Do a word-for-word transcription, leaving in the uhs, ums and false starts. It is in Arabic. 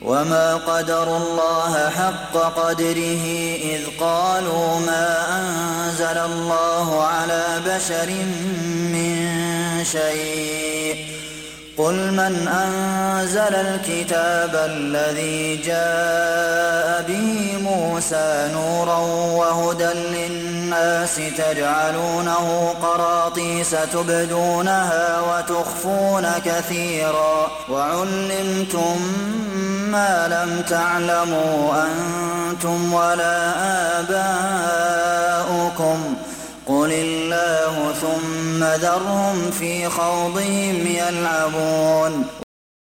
وما قدروا الله حق قدره إذ قالوا ما أنزل الله على بشر من شيء قل من أنزل الكتاب الذي جاء به موسى نورا وهدى للناس تجعلونه قراطيس تبدونها وتخفون كثيرا وعلمتم ما لم تعلموا أنتم ولا آباؤكم قل الله ثم ذرهم في خوضهم يلعبون